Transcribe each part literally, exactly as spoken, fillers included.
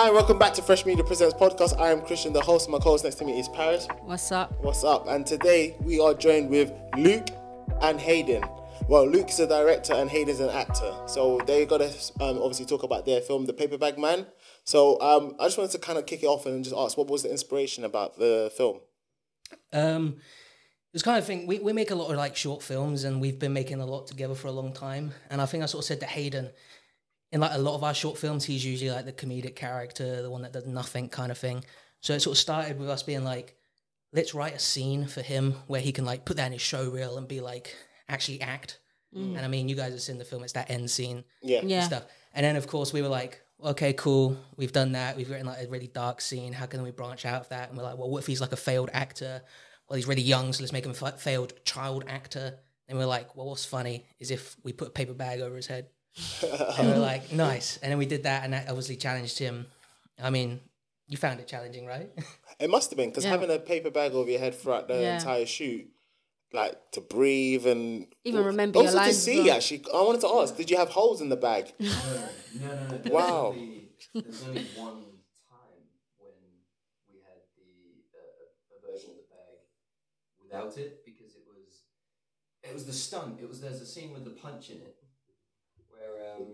Hi, welcome back to Fresh Media Presents podcast. I am Christian, the host. My co-host next to me is Paris. What's up? What's up? And today we are joined with Luke and Hayden. Well, Luke is a director and Hayden's an actor. So they're going to um, obviously talk about their film, The Paper Bag Man. So um, I just wanted to kind of kick it off and just ask, what was the inspiration about the film? Um, it was kind of thing, we, we make a lot of like short films and we've been making a lot together for a long time. And I think I sort of said to Hayden, in like a lot of our short films, he's usually like the comedic character, the one that does nothing kind of thing. So it sort of started with us being like, let's write a scene for him where he can like put that in his show reel and be like, actually act. Mm. And I mean, you guys have seen the film, it's that end scene yeah. and Yeah. stuff. And then of course we were like, okay, cool, we've done that. We've written like a really dark scene. How can we branch out of that? And we're like, well, what if he's like a failed actor? Well, he's really young, so let's make him a fa- failed child actor. And we're like, well, what's funny is if we put a paper bag over his head. And we're like, nice. And then we did that, and that obviously challenged him. I mean, you found it challenging, right? It must have been, because Yeah. having a paper bag over your head throughout the Yeah. entire shoot, like to breathe and... Even remember your also lines to as see, well. actually. I wanted to ask, did you have holes in the bag? No, no, no. There's Wow. Only, there's only one time when we had the uh, a version of the bag without it, because it was it was the stunt. It was there's a scene with the punch in it where um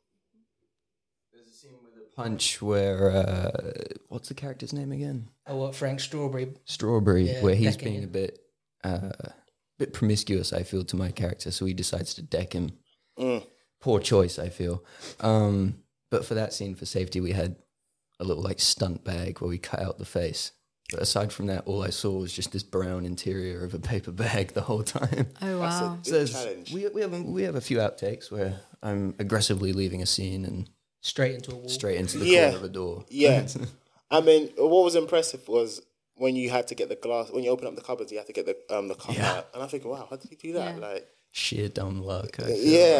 there's a scene with a punch where uh, what's the character's name again? Oh, what, Frank Strawberry? Strawberry, Yeah, where he's decking being it. a bit uh, bit promiscuous, I feel, to my character, so he decides to deck him. Mm. Poor choice, I feel. Um, but for that scene, for safety, we had a little like stunt bag where we cut out the face. But aside from that, all I saw was just this brown interior of a paper bag the whole time. Oh, That's a wow. big So there's- challenge. we we have we have a few outtakes where I'm aggressively leaving a scene and Straight into a wall. straight into the Yeah. corner of a door. Yeah. I mean, what was impressive was when you had to get the glass, when you open up the cupboards, you had to get the um the cup Yeah. out. And I think, wow, how did you do that? Yeah. Like, Sheer dumb luck. I feel.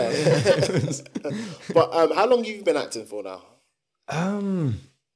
yeah. But um, how long have you been acting for now? Um,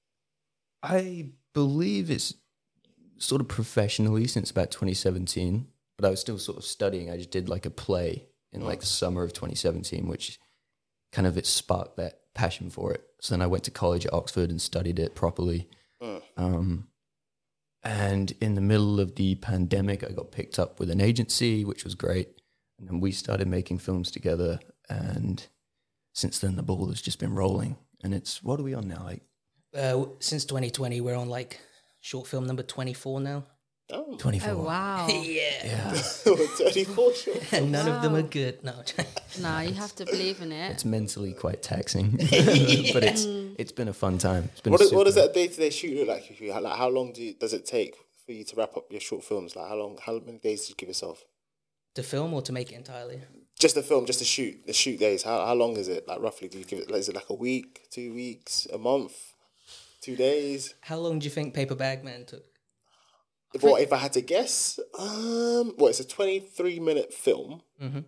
I believe it's sort of professionally since about twenty seventeen, but I was still sort of studying. I just did like a play in like the summer of twenty seventeen, which kind of it sparked that passion for it. So then I went to college at Oxford and studied it properly. Mm. Um, and in the middle of the pandemic, I got picked up with an agency, which was great. And then we started making films together. And since then, the ball has just been rolling. And it's, what are we on now? Like Uh, since twenty twenty, we're on like short film number twenty-four now. Oh, twenty-four. Oh, wow. Yeah. Yeah. thirty-four short. And none of them Wow. are good. No. No, you have to believe in it. It's mentally quite taxing, but it's it's been a fun time. It's been What, is, what super- does that day-to-day shoot look like for you? How, like, how long do you, does it take for you to wrap up your short films? Like, how long? How many days do you give yourself? To film or to make it entirely? Just the film, just the shoot, the shoot days. How how long is it? Like roughly, do you give it? Like, is it like a week, two weeks, a month, two days? How long do you think Paper Bag Man took? If, what, if I had to guess, um, well, it's a twenty-three minute film. Mm-hmm.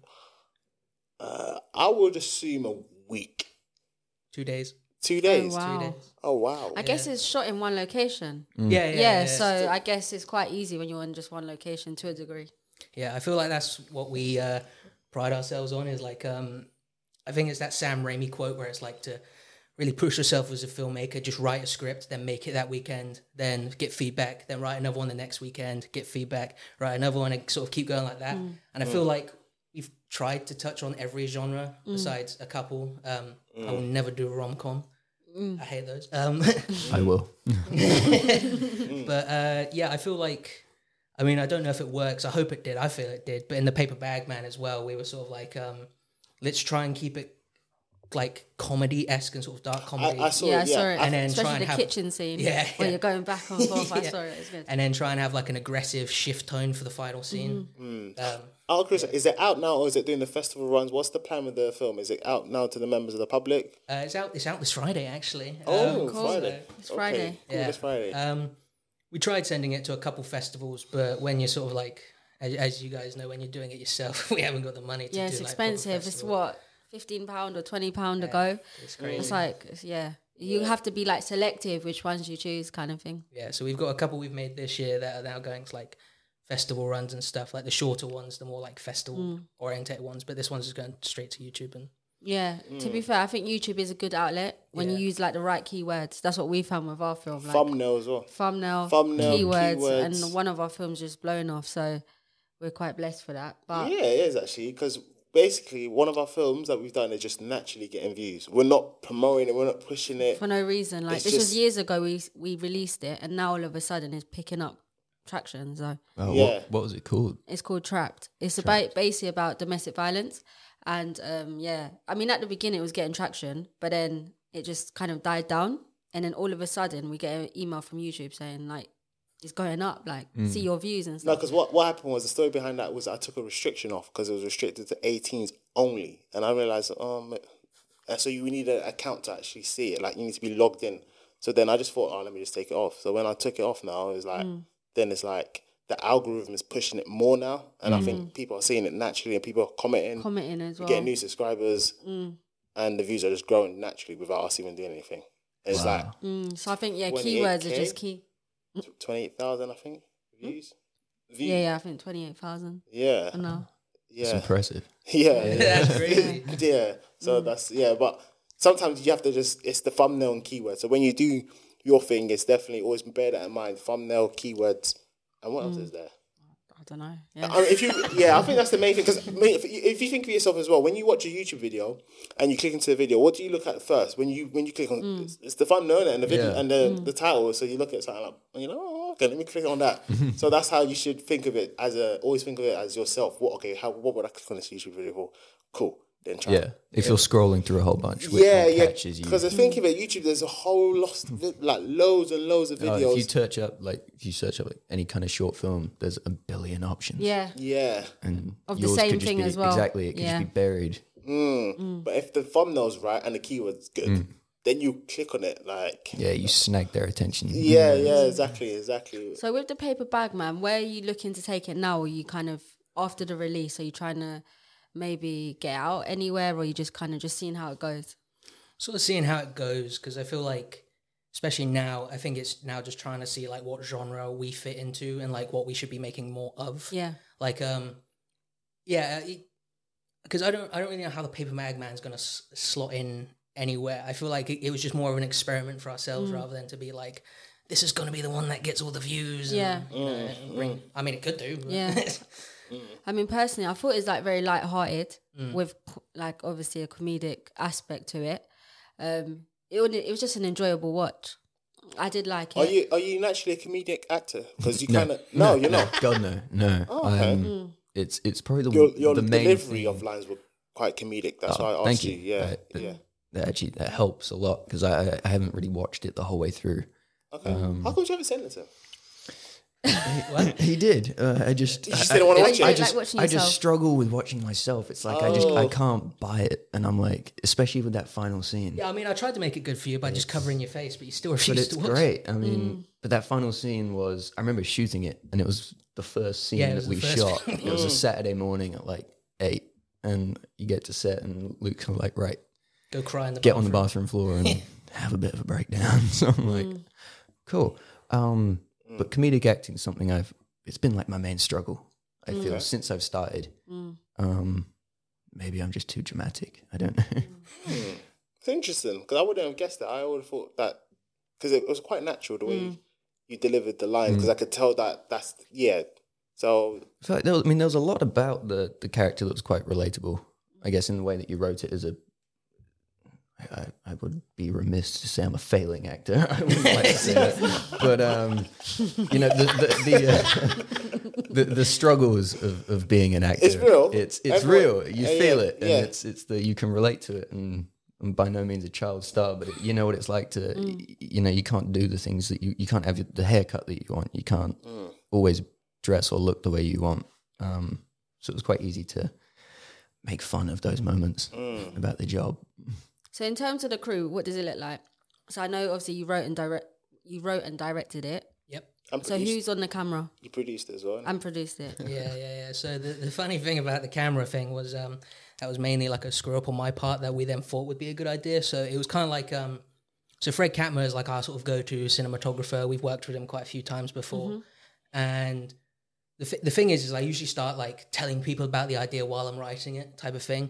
Uh, I would assume a week, Two days. two days. wow. Two days. Oh wow! I guess it's shot in one location. Mm. Yeah, yeah, Yeah, yeah. so yeah. I guess it's quite easy when you're in just one location to a degree. Yeah, I feel like that's what we uh, pride ourselves on is like, um, I think it's that Sam Raimi quote where it's like to really push yourself as a filmmaker, just write a script, then make it that weekend, then get feedback, then write another one the next weekend, get feedback, write another one and sort of keep going like that. Mm. And I feel like we've tried to touch on every genre Mm. besides a couple. Um, I will never do a rom-com. Mm. I hate those. Um, I will. but uh, yeah, I feel like, I mean, I don't know if it works. I hope it did. I feel it did. But in the Paper Bag Man as well, we were sort of like, um, let's try and keep it like comedy-esque and sort of dark comedy. I, I saw Yeah, I it. saw Yeah, it. I- And then try Especially and the have- kitchen scene Yeah, where yeah. you're going back and forth. I Yeah. saw it. It's good. and then try and have like an aggressive shift tone for the final scene. Mm-hmm. Um, Oh, Chris, is it out now or is it doing the festival runs? What's the plan with the film? Is it out now to the members of the public? uh, it's out. It's out this Friday, actually. Oh, Um, cool. Friday. It's Friday. Okay, cool, Yeah. this Friday. Um, we tried sending it to a couple festivals, but when you're sort of like, as, as you guys know, when you're doing it yourself, we haven't got the money to Yeah, do it's like, proper expensive. It's festival. what, fifteen pounds or twenty pounds a go? It's crazy. It's like, it's, yeah. You have to be like selective which ones you choose kind of thing. Yeah, so we've got a couple we've made this year that are now going to like festival runs and stuff, like the shorter ones, the more like festival Mm. oriented ones. But this one's just going straight to YouTube and Yeah, to be fair, I think YouTube is a good outlet when Yeah. you use like the right keywords. That's what we found with our film. Like, Thumbnail as well. thumbnail, Thumbnail, keywords, keywords. and one of our films just blown off. So we're quite blessed for that. But Yeah, it is actually, because basically one of our films that we've done is just naturally getting views. We're not promoting it, we're not pushing it. for no reason, like It's this was just- years ago. We we released it, and now all of a sudden it's picking up traction. So Oh, Yeah. what, what was it called? it's called Trapped. It's about basically about domestic violence, and um, yeah, I mean at the beginning it was getting traction, but then it just kind of died down, and then all of a sudden we get an email from YouTube saying like it's going up, like see your views and No, stuff. because what, what happened was the story behind that was I took a restriction off because it was restricted to eighteens only. And I realised, um, and so you need an account to actually see it. Like, you need to be logged in. So then I just thought, oh, let me just take it off. So when I took it off now, it was like, then it's like the algorithm is pushing it more now. And I think people are seeing it naturally and people are commenting. Commenting as We well. get new subscribers and the views are just growing naturally without us even doing anything. And it's like Mm, so I think yeah, twenty-eight keywords K? are just key. twenty-eight thousand, I think, views. Views. Yeah, yeah, I think twenty eight thousand. Yeah. I know. It's Yeah. impressive. Yeah. That's crazy. Yeah. So that's yeah, but sometimes you have to just it's the thumbnail and keyword. So when you do your thing, it's definitely always bear that in mind. Thumbnail, keywords, and what else is there? I don't know. Yeah. I mean, if you yeah, I think that's the main thing because if, if you think of yourself as well, when you watch a YouTube video and you click into the video, what do you look at first? When you when you click on it's, it's the thumbnail and the video Yeah. and the, the title. So you look at something like you know, oh, okay, let me click on that. So that's how you should think of it as a always think of it as yourself. What okay, how what would I click on this YouTube video for? Cool. Then try. Yeah. If you're scrolling through a whole bunch, which Yeah, one yeah. catches you? Because I think of it, YouTube. There's a whole lot, of, like loads and loads of Oh, videos. if you search up like if you search up like any kind of short film, there's a billion options. yeah. yeah, And Of the yours same could just thing be- as well. Exactly. It could Yeah. just be buried. but if the thumbnail's right and the keyword's good, then you click on it. Like Yeah, you snag their attention. yeah, yeah, exactly, exactly. So with the paper bag man, where are you looking to take it now? Are you kind of after the release? Are you trying to maybe get out anywhere, or are you just kind of just seeing how it goes? Sort of seeing how it goes, because I feel like, especially now, I think it's now just trying to see like what genre we fit into and like what we should be making more of. Yeah. Like, um, yeah, because I don't, I don't really know how the Paper Mag Man's gonna s- slot in anywhere. I feel like it, it was just more of an experiment for ourselves rather than to be like, this is gonna be the one that gets all the views. Yeah. And, you know, and bring. I mean, it could do. but- Yeah. I mean, personally, I thought it's like very light-hearted with like obviously a comedic aspect to it. Um, it would, it was just an enjoyable watch. I did like it. Are you are you naturally a comedic actor? Because you No. kind of no, you're not. God no, no. Oh, okay. Um, it's it's probably the Your your the main delivery thing. of lines were quite comedic. That's Oh, why I asked thank you. you. Yeah, Uh, that- yeah. That actually that helps a lot because I I- I haven't really watched it the whole way through. Okay. How come you haven't sent it to him? He did. Uh, I just You just I- didn't wanna I- watch it? I You don't just like watching I just yourself? struggle with watching myself. It's like I just Oh. I can't buy it, and I'm like, especially with that final scene. Yeah, I mean, I tried to make it good for you by just covering your face, but you still But refused it's to watch. great. I mean, Mm. but that final scene was, I remember shooting it and it was the first scene Yeah, it that was the we first shot. film. It was a Saturday morning at like eight and you get to set and Luke's kind of like, right, Go cry in the get on the bathroom. bathroom floor and have a bit of a breakdown. So I'm like, Mm. cool. Um, But comedic acting is something I've, it's been like my main struggle, I feel, Okay. since I've started. Mm. Um, maybe I'm just too dramatic. I don't know. It's interesting because I wouldn't have guessed that. I would have thought that because it was quite natural the way Mm. you, you delivered the lines because I could tell that that's yeah. So So there was, I mean, there was a lot about the the character that was quite relatable. I guess in the way that you wrote it as a, I, I would be remiss to say I'm a failing actor. I wouldn't like to say that, but um, you know, the the the, uh, the, the struggles of, of being an actor. It's real. It's it's Everyone- real. You yeah, feel yeah, it, and yeah. it's it's the you can relate to it, and. I'm by no means a child star, but it, you know what it's like to, y- you know, you can't do the things that you, you can't have the haircut that you want. You can't always dress or look the way you want. Um, so it was quite easy to make fun of those moments about the job. So in terms of the crew, what does it look like? So I know obviously you wrote and direct, you wrote and directed it. Yep. I'm So produced, who's on the camera you produced it as well. and produced it? Yeah, yeah, yeah. So the, the funny thing about the camera thing was um, that was mainly like a screw up on my part that we then thought would be a good idea. So it was kind of like, um, so Fred Katmer is like our sort of go-to cinematographer. We've worked with him quite a few times before. And the, th- the thing is, is I usually start like telling people about the idea while I'm writing it type of thing.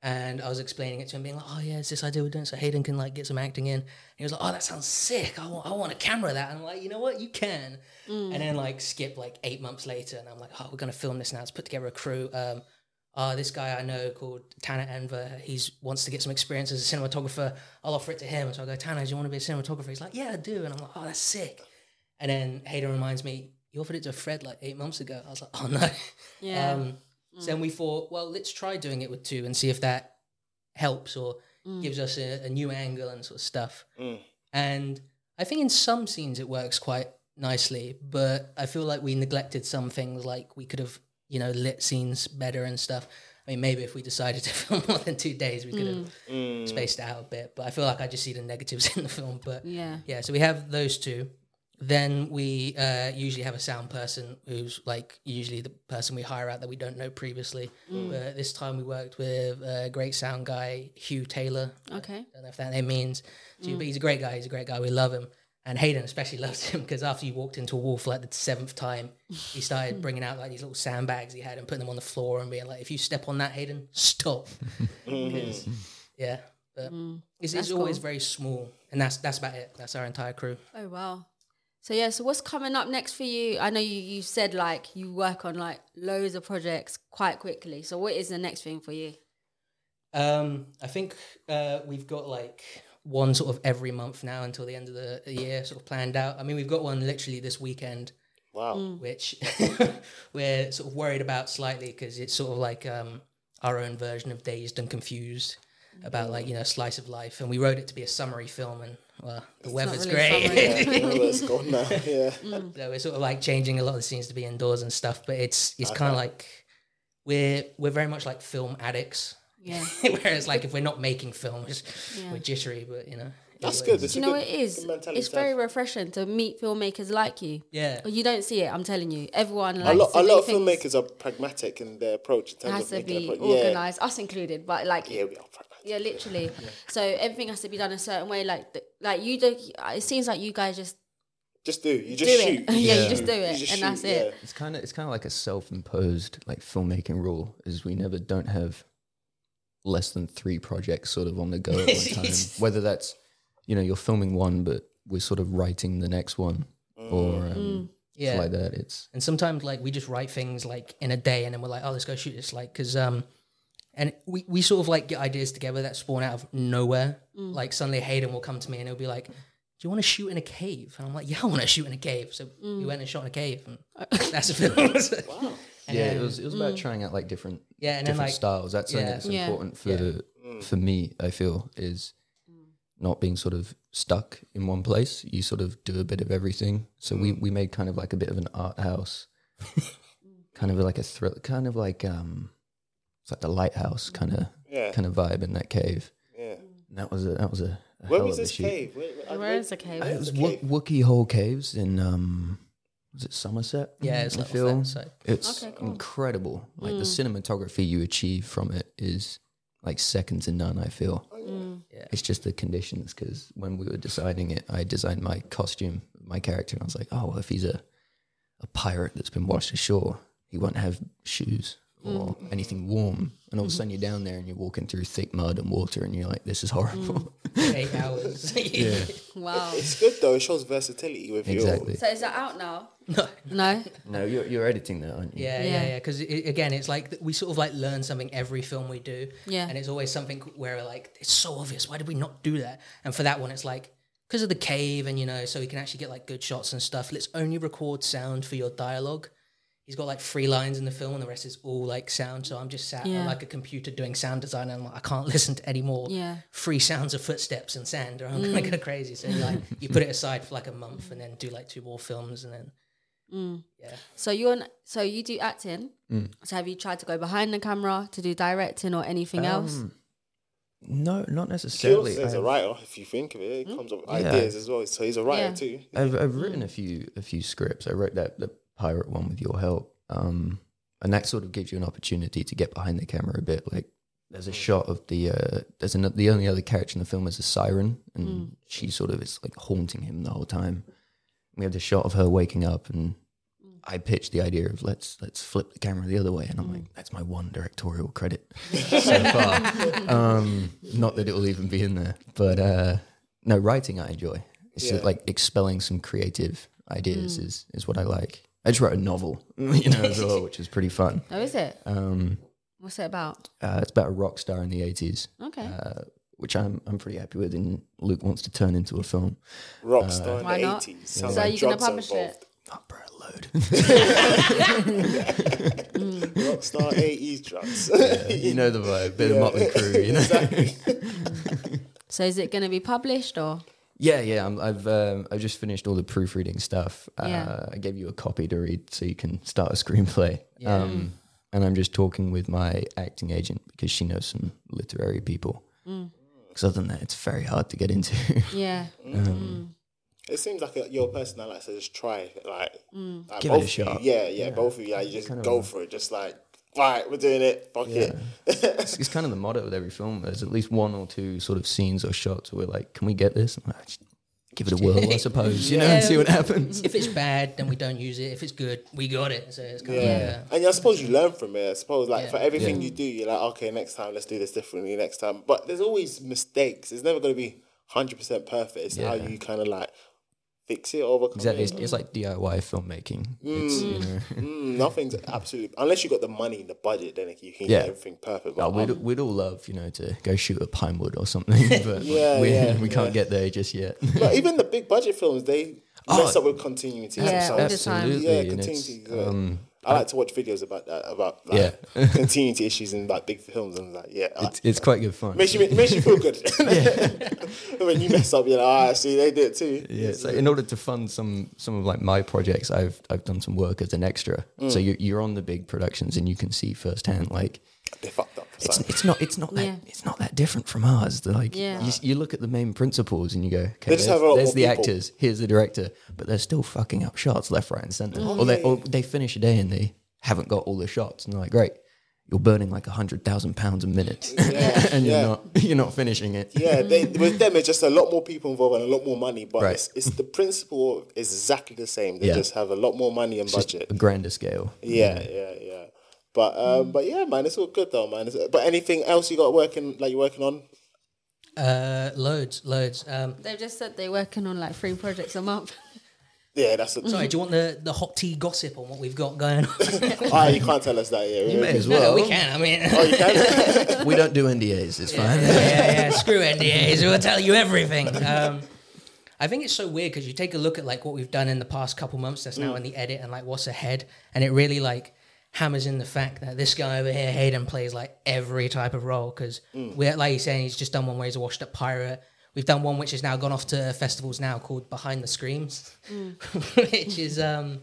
And I was explaining it to him, being like, oh, yeah, it's this idea we're doing so Hayden can, like, get some acting in. And he was like, oh, that sounds sick. I want, I want to camera that. And I'm like, you know what? You can. Mm. And then, like, skip, like, eight months later. And I'm like, oh, we're going to film this now. Let's put together a crew. Um, uh, this guy I know called Tanner Enver, he wants to get some experience as a cinematographer. I'll offer it to him. So I go, Tanner, do you want to be a cinematographer? He's like, yeah, I do. And I'm like, oh, that's sick. And then Hayden reminds me, you offered it to Fred, like, eight months ago. I was like, oh, no. Yeah. Um, so then we thought, well, let's try doing it with two and see if that helps or mm. gives us a, a new angle and sort of stuff. Mm. And I think in some scenes it works quite nicely, but I feel like we neglected some things, like we could have, you know, lit scenes better and stuff. I mean, maybe if we decided to film more than two days, we could have mm. spaced it out a bit. But I feel like I just see the negatives in the film. But yeah, yeah. So we have those two. Then we uh, usually have a sound person who's like usually the person we hire out that we don't know previously. Mm. But this time we worked with a great sound guy, Hugh Taylor. Okay. I don't know if that name means to you, mm. but he's a great guy. He's a great guy. We love him. And Hayden especially loves him because after you walked into a wall for like the seventh time, he started bringing out like these little sandbags he had and putting them on the floor and being like, if you step on that, Hayden, stop. Because, yeah. But mm. it's, it's always cool. Very small. And that's that's about it. That's our entire crew. Oh, wow. So, yeah, so what's coming up next for you? I know you, you said, like, you work on, like, loads of projects quite quickly. So what is the next thing for you? Um, I think uh, we've got, like, one sort of every month now until the end of the year sort of planned out. I mean, we've got one literally this weekend. Wow. Mm. Which we're sort of worried about slightly because it's sort of like um, our own version of Dazed and Confused about, like, you know, slice of life. And we wrote it to be a summary film and, well, the it's weather's really great. Yeah, the weather's gone now, yeah. Mm. So we're sort of like changing a lot of the scenes to be indoors and stuff, but it's it's okay. kind of like we're we're very much like film addicts. Yeah. Whereas like if we're not making films, yeah. we're jittery, but you know. That's good. You know what it is? It's very refreshing to meet filmmakers like you. Yeah. You don't see it, I'm telling you. Everyone likes a lot, to a lot of filmmakers are pragmatic in their approach. In terms it has of to be pro- organised, yeah. us included, but like... Yeah, we are pragmatic. Yeah, literally. Yeah. So everything has to be done a certain way. Like, the, like you do. It seems like you guys just just do. You just do shoot. It. yeah, yeah, you just do it, just and shoot, that's yeah. it. It's kind of it's kind of like a self-imposed like filmmaking rule. Is we never don't have less than three projects sort of on the go at one time. Whether that's you know you're filming one, but we're sort of writing the next one, mm. or um, mm. yeah, like that. It's and sometimes like we just write things like in a day, and then we're like, oh, let's go shoot this, like because um. And we, we sort of like get ideas together that spawn out of nowhere. Mm. Like suddenly Hayden will come to me and he'll be like, do you want to shoot in a cave? And I'm like, yeah, I want to shoot in a cave. So mm. we went and shot in a cave and that's a film. Wow. And yeah, it was it was about mm. trying out like different yeah, and different then, like, styles. That's something yeah. that's yeah. important for yeah. mm. for me, I feel, is not being sort of stuck in one place. You sort of do a bit of everything. So mm. we, we made kind of like a bit of an art house. kind of like a thrill kind of like um it's like the lighthouse kind of yeah. kind of vibe in that cave. Yeah, and that was a that was a, a where hell was of a this shoot. cave? Where, where, where is the cave? It was Wo- Wookiee Hole Caves in um, was it Somerset? Yeah, it's I like feel so. It's okay, cool. incredible. Like mm. the cinematography you achieve from it is like second to none. I feel. Oh, yeah. Mm. Yeah. It's just the conditions because when we were deciding it, I designed my costume, my character, and I was like, oh, well, if he's a a pirate that's been washed ashore, he won't have shoes or mm. anything warm, and all of a sudden you're down there and you're walking through thick mud and water and you're like, this is horrible. Mm. Eight hours. yeah. Wow. It's good though, it shows versatility with exactly. your... So is that out now? No. No? No, you're, you're editing that, aren't you? Yeah, yeah, yeah, because yeah. again, it's like we sort of like learn something every film we do, yeah. and it's always something where like, it's so obvious, why did we not do that? And for that one, it's like, because of the cave and, you know, so we can actually get like good shots and stuff, let's only record sound for your dialogue. He's got like three lines in the film and the rest is all like sound. So I'm just sat yeah. on like a computer doing sound design and I'm like, I can't listen to any more yeah. free sounds of footsteps and sand or I'm mm. going to go crazy. So you like, you put it aside for like a month and then do like two more films and then, mm. yeah. So you're, so you do acting. Mm. So have you tried to go behind the camera to do directing or anything um, else? No, not necessarily. He's a writer, if you think of it. It comes up with yeah. ideas as well. So he's a writer yeah. too. I've I've written a few a few scripts. I wrote that the pirate one with your help, um, and that sort of gives you an opportunity to get behind the camera a bit. Like there's a shot of the uh, there's an, the only other character in the film is a siren, and mm. she sort of is like haunting him the whole time. We have the shot of her waking up and I pitched the idea of let's let's flip the camera the other way, and I'm like, that's my one directorial credit so far. Um, not that it will even be in there, but uh, no, writing I enjoy. It's Yeah. just like expelling some creative ideas is is what I like. I just wrote a novel, you know, as well, which is pretty fun. Oh, is it? Um, What's it about? uh, it's about a rock star in the eighties, Okay. uh, which I'm I'm pretty happy with, and Luke wants to turn into a film. Rockstar in Why the not? eighties. So Sounds are like you gonna drugs are publish involved. it? Oh, bro, a load. Rockstar eighties drugs. You know the vibe, bit Yeah. of Motley Crue, you know. Exactly. So is it going to be published or? Yeah, yeah. I'm, I've um, I've just finished all the proofreading stuff. Uh, Yeah. I gave you a copy to read so you can start a screenplay. Yeah. Um, and I'm just talking with my acting agent because she knows some literary people. Because other than that, it's very hard to get into. Yeah. It seems like a, you're a person that likes to just try, like, like Give it a both of shot. You, yeah, yeah, both of you, like, you just Kind of go a- for it, just like, all right, we're doing it, fuck it. it's, it's kind of the motto with every film. There's at least one or two sort of scenes or shots where we're like, can we get this? I'm like, just give it a whirl, I suppose, you know, and see what happens. If it's bad, then we don't use it. If it's good, we got it. So it's kind Yeah. of like, uh, And I suppose you learn from it. I suppose, like, Yeah. for everything Yeah. you do, you're like, okay, next time, let's do this differently next time. But there's always mistakes. It's never going to be one hundred percent perfect. It's how Yeah. you kind of, like, fix it, overcome Exactly. it. It's, it's like D I Y filmmaking. It's, you know. Mm, nothing's absolutely, unless you got the money and the budget, then you can Yeah. get everything perfect. Oh, But we'd, um, we'd all love, you know, to go shoot at Pinewood or something, but Yeah, we, yeah, we can't yeah. get there just yet. but even the big budget films, they Oh, mess up with continuity. Yeah, all sometimes. the time. Absolutely. Yeah, and continuity. it's, is, uh, um, I like to watch videos about that, about like, Yeah. continuity issues in like big films, and like, yeah, I- it's, it's quite good fun. makes you makes you feel good. When you mess up, you're like, ah, see, they did it too. Yeah, so in order to fund some some of like my projects, I've I've done some work as an extra. Mm. So you're you're on the big productions and you can see firsthand like They fucked up. it's So. it's not it's not that Yeah. it's not that different from ours. They're like Yeah. you, you look at the main principles and you go, okay, They just there's, have a lot there's more the people. actors, here's the director, but they're still fucking up shots left, right, and center. Oh, or they or they finish a day and they haven't got all the shots, and they're like, great, you're burning like a hundred thousand pounds a minute, Yeah, and you're yeah. not you're not finishing it. Yeah, they, with them, it's just a lot more people involved and a lot more money, but Right. it's, it's the principle is exactly the same. They Yeah. just have a lot more money and Just budget. a grander scale. Yeah, yeah, yeah. But um, but yeah, man, it's all good though, man. It's, but anything else you got working like you're working on? uh, loads, loads. Um, They've just said they're working on like three projects a month. Yeah, that's a, sorry, do you want the, the hot tea gossip on what we've got going on? Ah, you can't tell us that. Yeah, You may as No, well. we can. I mean, Oh, you can. We don't do N D As. It's fine. yeah, yeah, screw N D As. We'll tell you everything. Um, I think it's so weird because you take a look at like what we've done in the past couple months that's now in the edit and like what's ahead, and it really like hammers in the fact that this guy over here, Hayden, plays like every type of role because we're like you're saying, he's just done one where he's a washed up pirate. We've done one which has now gone off to festivals now called Behind the Screams, which is um,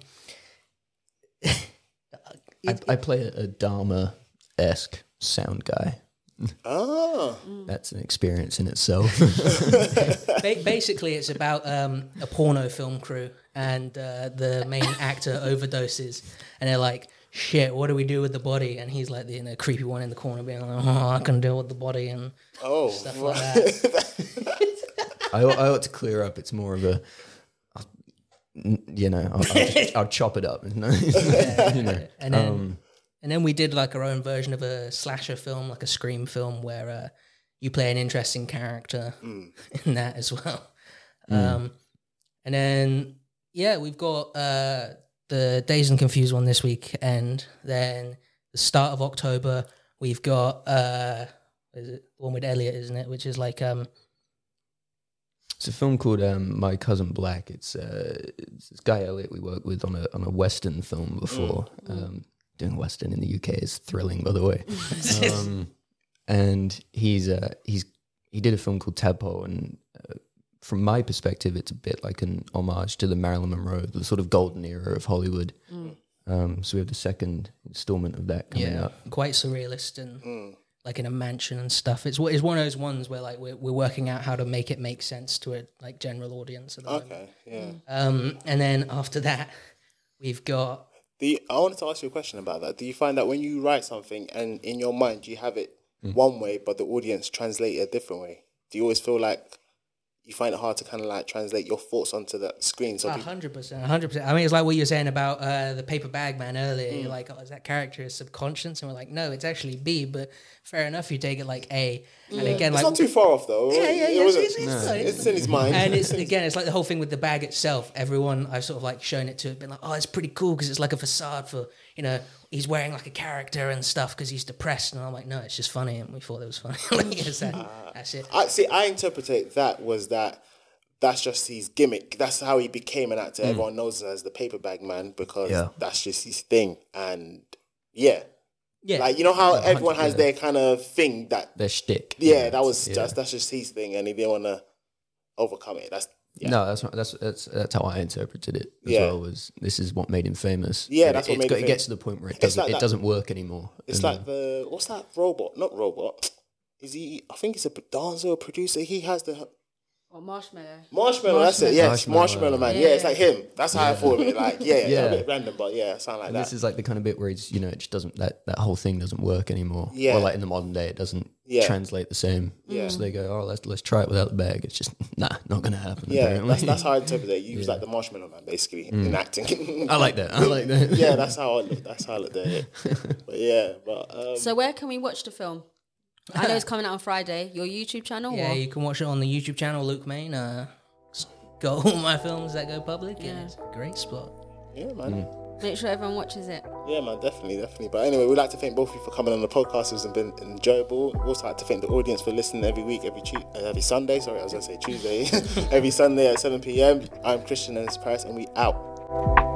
I, I play a, a Dharma-esque sound guy. Ah, That's an experience in itself. Ba- basically, it's about um, a porno film crew, and uh, the main actor overdoses, and they're like, "Shit, what do we do with the body?" And he's like the you know, creepy one in the corner, being like, "Oh, I can deal with the body," and oh, stuff like that. I, I ought to clear up. It's more of a, I'll- n- you know, I'll, I'll, just, I'll chop it up. you know. And then, Um, and then we did like our own version of a slasher film, like a Scream film, where uh, you play an interesting character in that as well. Um, and then, yeah, we've got uh, the Dazed and Confused one this weekend. Then the start of October, we've got uh, is it the one with Elliot, isn't it? Which is like um, It's a film called um, My Cousin Black. It's, uh, it's this guy Elliot we worked with on a on a Western film before. Um, doing Western in the U K is thrilling, by the way. um, and he's uh, he's he did a film called Tadpole, and uh, from my perspective, it's a bit like an homage to the Marilyn Monroe, the sort of golden era of Hollywood. Um, so we have the second installment of that coming yeah, up. quite surrealist and like in a mansion and stuff. It's it's one of those ones where like we're we're working out how to make it make sense to a like general audience. At the moment. okay, yeah. Um, and then after that, we've got Do you, I wanted to ask you a question about that. Do you find that when you write something and in your mind you have it one way, but the audience translate it a different way? Do you always feel like you find it hard to kind of like translate your thoughts onto the screen. So A people- hundred percent, a hundred percent. I mean, it's like what you were saying about uh, the paper bag man earlier. Mm. You're like, oh, is that character is subconscious? And we're like, no, it's actually B. But fair enough, you take it like A. And again, it's like not too far off though. Yeah, yeah, It yeah, wasn't- it's- it's- no. it's- It's in his mind. and it's again, it's like the whole thing with the bag itself. Everyone I've sort of like shown it to, have been like, oh, it's pretty cool because it's like a facade for, you know, he's wearing like a character and stuff because he's depressed. And I'm like, no, it's just funny, and we thought it was funny. Like, it's that, that's it. I see. I interpret that was that. That's just his gimmick. That's how he became an actor. Everyone knows him as the paper bag man because Yeah. that's just his thing. And yeah, Yeah, like you know how Yeah, everyone has yeah. their kind of thing that. Their shtick. Yeah, that was Yeah. just that's just his thing, and he didn't want to overcome it. That's yeah. No, that's that's that's that's how I interpreted it as Yeah. well. Was this is what made him famous? Yeah, And that's it, what made got- him it gets to the point where it It's doesn't like it that- doesn't work anymore. It's And like the what's that robot? Not robot. Is he? I think he's a dancer or producer. He has the Or marshmallow. marshmallow. That's it. Yes, Marshmallow. marshmallow man. Yeah. Yeah. it's like him. That's how I thought of it. Like yeah, yeah, Yeah. a bit random, but yeah, sound like and that. this is like the kind of bit where it's you know it just doesn't that that whole thing doesn't work anymore. Yeah. Or like in the modern day, it doesn't Yeah. translate the same. Yeah. So they go, oh, let's let's try it without the bag. It's just nah, not gonna happen. Yeah, apparently. that's that's how I interpret it. You use like the marshmallow man basically in acting. I like that. I like that. yeah, that's how I look. That's how I look at it. But yeah, but um, So where can we watch the film? I know it's coming out on Friday. Your YouTube channel? Yeah, or? you can watch it on the YouTube channel, Luke Main. Uh, s- go all my films that go public, Yeah. and it's a great spot. yeah, man. Make sure everyone watches it. Yeah, man, definitely, definitely. But anyway, we'd like to thank both of you for coming on the podcast. It's been enjoyable. We'd also like to thank the audience for listening every week, every tu- uh, every Sunday. Sorry, I was going to say Tuesday. Every Sunday at seven p.m. I'm Christian and it's Paris, and we out.